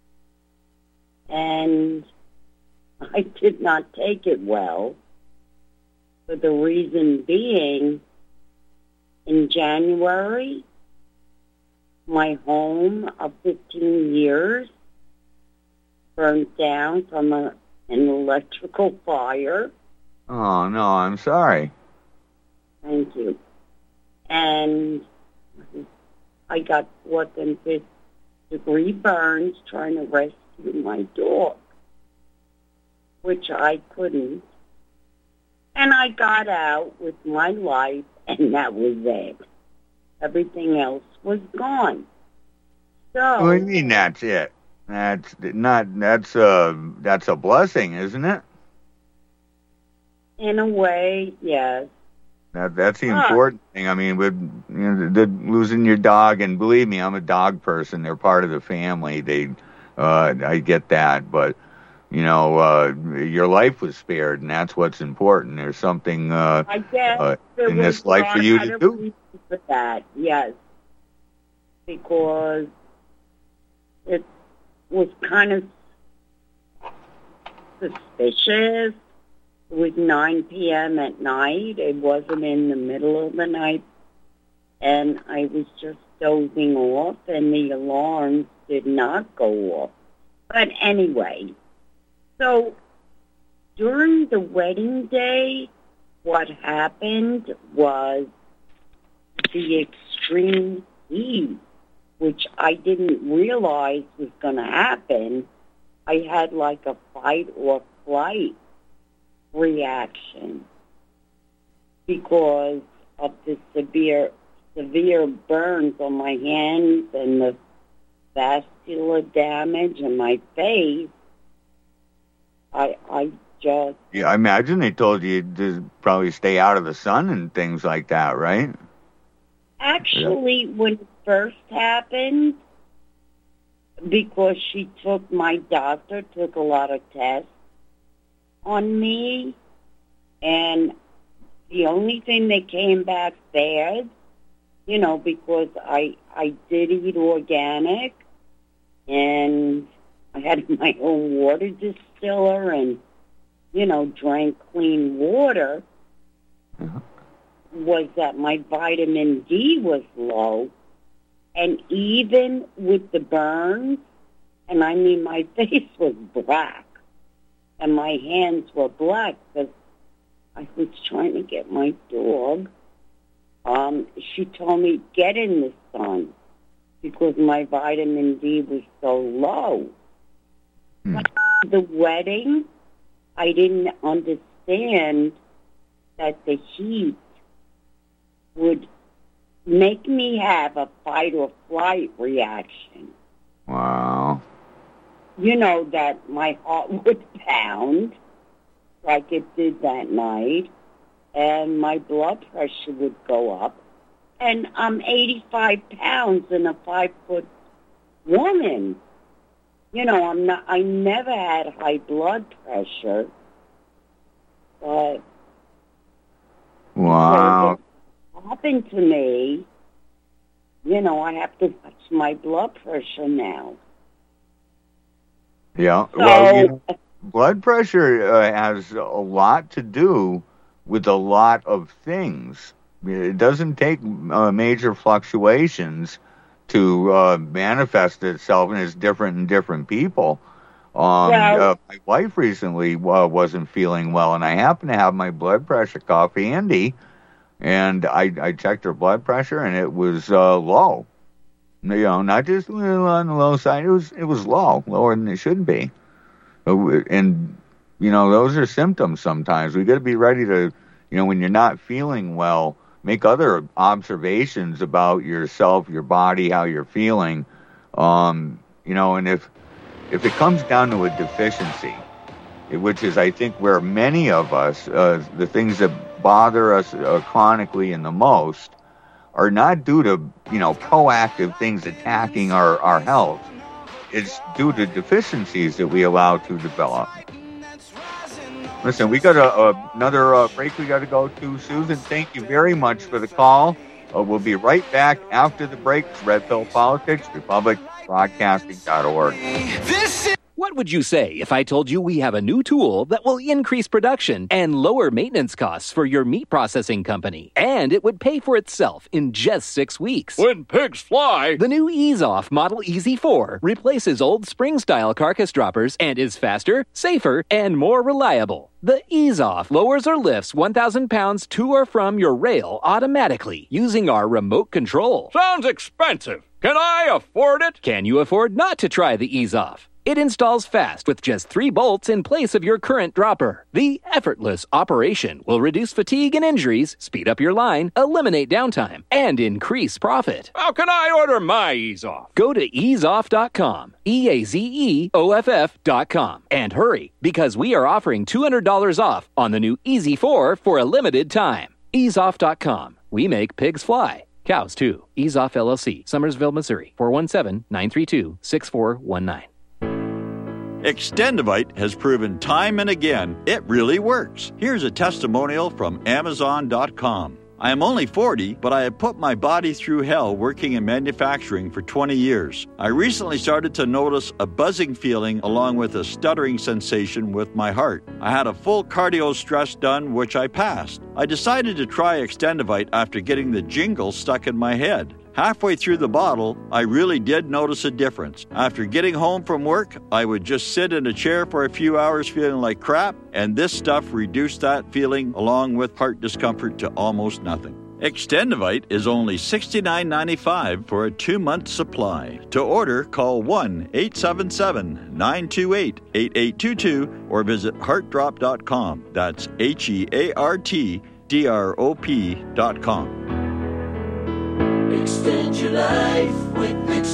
and I did not take it well, for the reason being, in January, my home of fifteen years burned down from a, an electrical fire. Oh, no, I'm sorry. Thank you. And I got fourth and fifth degree burns trying to rescue my dog, which I couldn't. And I got out with my life, and that was it. Everything else was gone. So, What do you mean that's it? That's not. That's a. That's a blessing, isn't it? in a way, yes. That that's the Huh. important thing. I mean, with you know, the, the losing your dog, and believe me, I'm a dog person. They're part of the family. They, uh, I get that, but you know, uh, your life was spared, and that's what's important. There's something uh, I guess uh, there in was this life for you I to had a do. reason for that, yes, because it was kind of suspicious. It was nine p.m. at night. It wasn't in the middle of the night. And I was just dozing off, and the alarms did not go off. But anyway, so during the wedding day, what happened was the extreme heat, which I didn't realize was going to happen. I had like a fight or flight reaction because of the severe severe burns on my hands and the vascular damage in my face. I I just Yeah, I imagine they told you to probably stay out of the sun and things like that, right? actually, when it first happened, because she took, my doctor took a lot of tests on me, and the only thing that came back bad, you know, because I I did eat organic, and I had my own water distiller, and you know, drank clean water, Uh-huh. was that my vitamin D was low, and even with the burns, and I mean my face was black, and my hands were black because I was trying to get my dog. Um, she told me, get in the sun, because my vitamin D was so low. Hmm. But the wedding, I didn't understand that the heat would make me have a fight or flight reaction. Wow. You know, that my heart would pound like it did that night, and my blood pressure would go up. And I'm eighty-five pounds and a five-foot woman. you know, I'm not, I never had high blood pressure, but Wow. what happened to me, you know, I have to watch my blood pressure now. Yeah. So, well, you know, blood pressure uh, has a lot to do with a lot of things. It doesn't take uh, major fluctuations to uh, manifest itself, and it's different in different people. Um, Well- uh, my wife recently uh, wasn't feeling well, and I happened to have my blood pressure cuff handy, and I, I checked her blood pressure, and it was uh, low. You know, not just a little on the low side. It was it was low, lower than it should be. And you know, those are symptoms. Sometimes we got to be ready to, you know, when you're not feeling well, make other observations about yourself, your body, how you're feeling. Um, you know, and if if it comes down to a deficiency, which is, I think, where many of us, uh, the things that bother us uh, chronically and the most, are not due to, you know, proactive things attacking our, our health. It's due to deficiencies that we allow to develop. Listen, we got a, a, another uh, break we got to go to. Susan, thank you very much for the call. Uh, we'll be right back after the break. It's Red Pill Politics, republic broadcasting dot org. What would you say if I told you we have a new tool that will increase production and lower maintenance costs for your meat processing company? And it would pay for itself in just six weeks. When pigs fly! The new Ease Off Model E Z four replaces old spring-style carcass droppers and is faster, safer, and more reliable. The Ease Off lowers or lifts one thousand pounds to or from your rail automatically using our remote control. Sounds expensive. Can I afford it? Can you afford not to try the Ease Off? It installs fast with just three bolts in place of your current dropper. The effortless operation will reduce fatigue and injuries, speed up your line, eliminate downtime, and increase profit. How can I order my Ease Off? Go to ease off dot com, E A Z E O F F dot com, and hurry, because we are offering two hundred dollars off on the new E Z four for a limited time. ease off dot com. We make pigs fly. Cows, too. Ease Off L L C, Summersville, Missouri, four one seven, nine three two, six four one nine. Extendivite has proven time and again it really works. Here's a testimonial from Amazon dot com. I am only forty, but I have put my body through hell working in manufacturing for twenty years. I recently started to notice a buzzing feeling along with a stuttering sensation with my heart. I had a full cardio stress done, which I passed. I decided to try Extendivite after getting the jingle stuck in my head. Halfway through the bottle, I really did notice a difference. After getting home from work, I would just sit in a chair for a few hours feeling like crap, and this stuff reduced that feeling along with heart discomfort to almost nothing. Extendivite is only sixty-nine ninety-five for a two-month supply. To order, call one eight seven seven, nine two eight, eight eight two two or visit heart drop dot com. That's H E A R T D R O P dot com. Extend your life with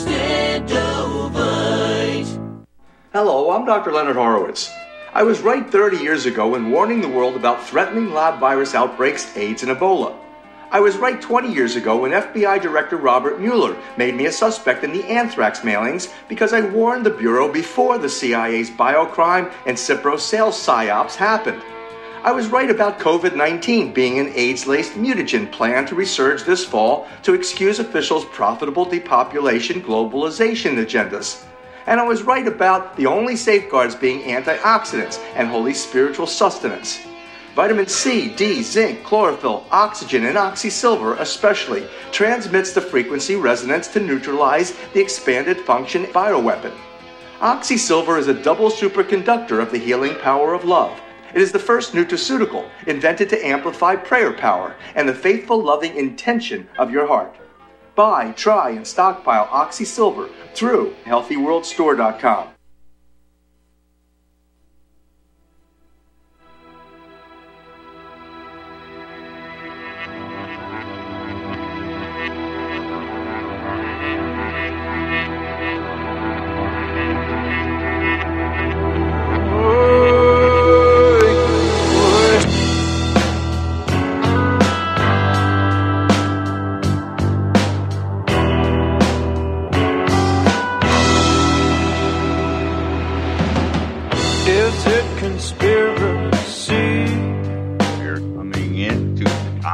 Extendovite. Hello, I'm Doctor Leonard Horowitz. I was right thirty years ago when warning the world about threatening lab virus outbreaks, AIDS, and Ebola. I was right twenty years ago when F B I Director Robert Mueller made me a suspect in the anthrax mailings because I warned the Bureau before the C I A's biocrime and Cipro sales psyops happened. I was right about COVID nineteen being an AIDS-laced mutagen planned to resurge this fall to excuse officials' profitable depopulation globalization agendas. And I was right about the only safeguards being antioxidants and holy spiritual sustenance. Vitamin C, D, zinc, chlorophyll, oxygen, and oxysilver especially transmits the frequency resonance to neutralize the expanded function bioweapon. Oxysilver is a double superconductor of the healing power of love. It is the first nutraceutical invented to amplify prayer power and the faithful, loving intention of your heart. Buy, try, and stockpile Oxysilver through healthy world store dot com.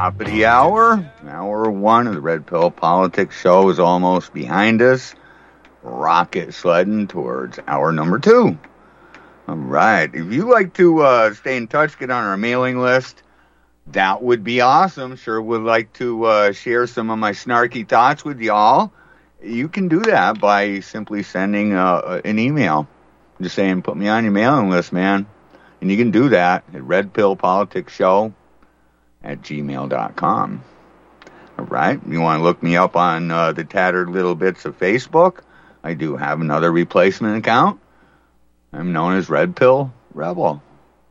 Top of the hour. Hour one of the Red Pill Politics Show is almost behind us. Rocket sledding towards hour number two. All right. If you like to uh, stay in touch, get on our mailing list, that would be awesome. Sure would like to uh, share some of my snarky thoughts with y'all. You can do that by simply sending uh, an email. Just saying, put me on your mailing list, man. And you can do that at Red Pill Politics Show at gmail dot com. All right. You want to look me up on uh, the Tattered Little Bits of Facebook? I do have another replacement account. I'm known as Red Pill Rebel. All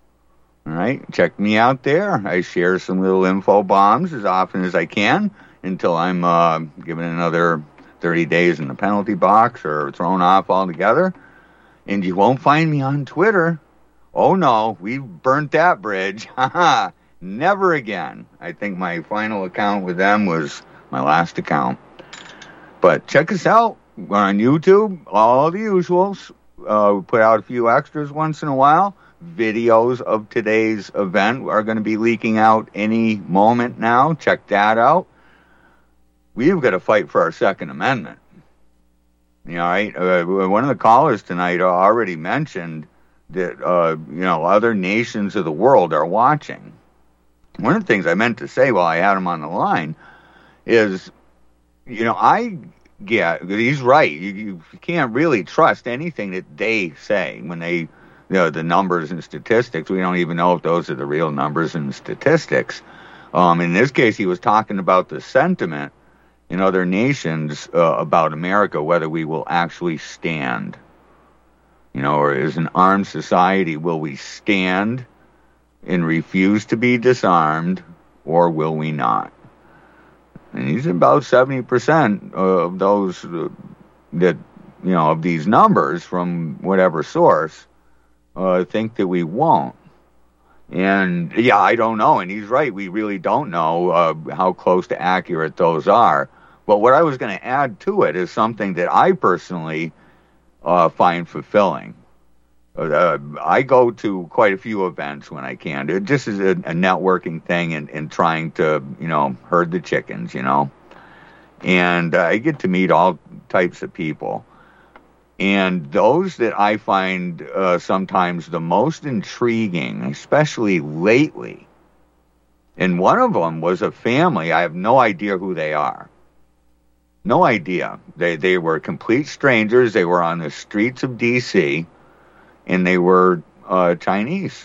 right. Check me out there. I share some little info bombs as often as I can until I'm uh, given another thirty days in the penalty box or thrown off altogether. And you won't find me on Twitter. Oh, no, we've burnt that bridge. Haha, never again. I think my final account with them was my last account. But check us out. We're on YouTube, all the usuals. Uh, we put out a few extras once in a while. Videos of today's event are going to be leaking out any moment now. Check that out. We've got to fight for our Second Amendment. You know, right? Uh, one of the callers tonight already mentioned that, uh, you know, other nations of the world are watching. One of the things I meant to say while I had him on the line is, you know, I get, he's right. You, you can't really trust anything that they say when they, you know, the numbers and statistics. We don't even know if those are the real numbers and statistics. Um, in this case, he was talking about the sentiment in other nations uh, about America, whether we will actually stand. You know, or as an armed society, will we stand and refuse to be disarmed, or will we not? And he's about seventy percent of those uh, that, you know, of these numbers from whatever source uh, think that we won't. And, yeah, I don't know. And he's right. We really don't know uh, how close to accurate those are. But what I was going to add to it is something that I personally uh, find fulfilling. Uh, I go to quite a few events when I can. It just is a, a networking thing and, and trying to, you know, herd the chickens, you know. And uh, I get to meet all types of people. And those that I find uh, sometimes the most intriguing, especially lately, and one of them was a family. I have no idea who they are. No idea. They they were complete strangers. They were on the streets of D C, and they were uh, Chinese.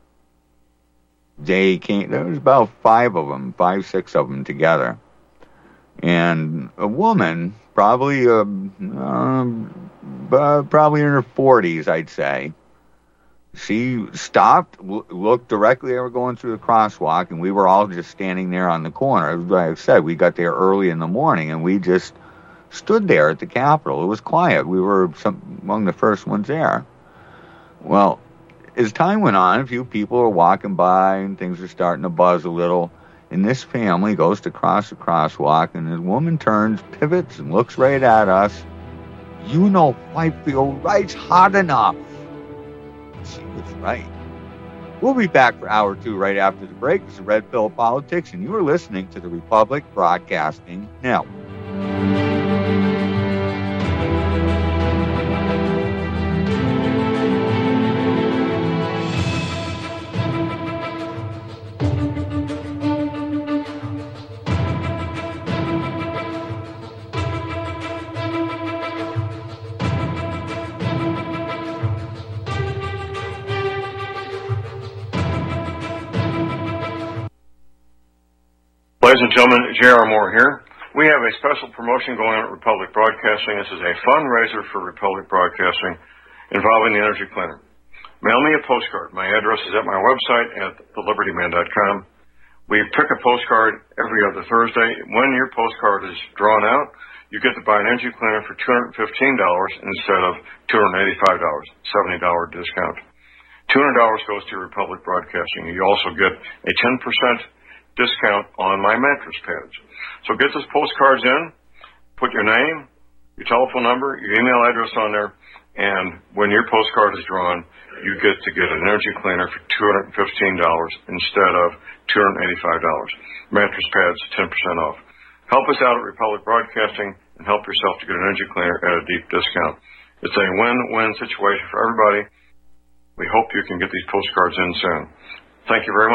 They came. There was about five of them, five, six of them together, and a woman, probably uh, um, uh, probably in her forties, I'd say. She stopped, w- looked directly. They were going through the crosswalk, and we were all just standing there on the corner. Like I said, we got there early in the morning, and we just stood there at the Capitol. It was quiet. We were some, among the first ones there. Well, as time went on, a few people were walking by, and things were starting to buzz a little. And this family goes to cross the crosswalk, and the woman turns, pivots, and looks right at us. You know, fight for your rights hard enough. She was right. We'll be back for hour two right after the break. This is Red Pill Politics, and you are listening to the Republic Broadcasting Network. Ladies and gentlemen, J R. Moore here. We have a special promotion going on at Republic Broadcasting. This is a fundraiser for Republic Broadcasting involving the Energy Cleaner. Mail me a postcard. My address is at my website at the liberty man dot com. We pick a postcard every other Thursday. When your postcard is drawn out, you get to buy an Energy Cleaner for two hundred fifteen dollars instead of two hundred eighty-five dollars, seventy dollars discount. two hundred dollars goes to Republic Broadcasting. You also get a ten percent discount on my mattress pads. So get those postcards in, put your name, your telephone number, your email address on there, And when your postcard is drawn, you get to get an energy cleaner for two hundred fifteen dollars instead of two hundred eighty-five dollars. Mattress pads, ten percent off. Help us out at Republic Broadcasting and help yourself to get an energy cleaner at a deep discount. It's a win-win situation for everybody. We hope you can get these postcards in soon. Thank you very much.